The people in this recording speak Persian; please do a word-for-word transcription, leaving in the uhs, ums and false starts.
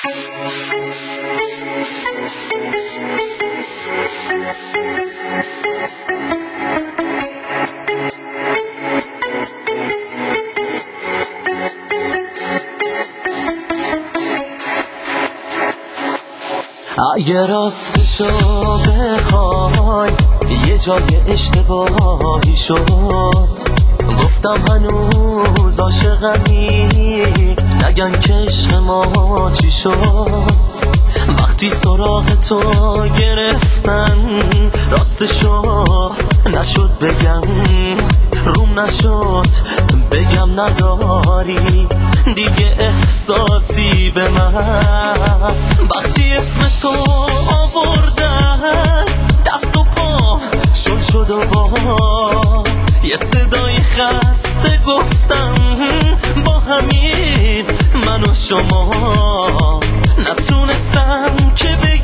اگه راستشو بخوای یه جای اشتباهی شد، گفتم هنوز عاشقمی، نگن که عشق ما چی شد. وقتی سراغ تو گرفتن راستشو نشد بگم، روم نشد بگم نداری دیگه احساسی به من. وقتی اسم تو آوردن دست و پا شل شد و با یه صدای خسته گفتم با همین من و شما نتونستم که بگم